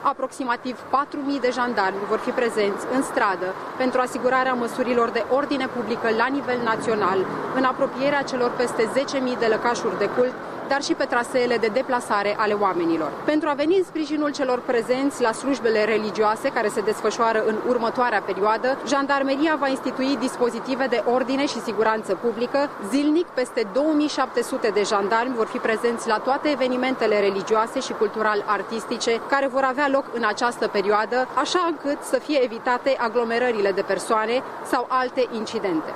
Aproximativ 4.000 de jandarmi vor fi prezenți în stradă pentru asigurarea măsurilor de ordine publică la nivel național, în apropierea celor peste 10.000 de lăcașuri de cult, dar și pe traseele de deplasare ale oamenilor. Pentru a veni în sprijinul celor prezenți la slujbele religioase care se desfășoară în următoarea perioadă, Jandarmeria va institui dispozitive de ordine și siguranță publică. Zilnic, peste 2700 de jandarmi vor fi prezenți la toate evenimentele religioase și cultural-artistice care vor avea loc în această perioadă, așa încât să fie evitate aglomerările de persoane sau alte incidente.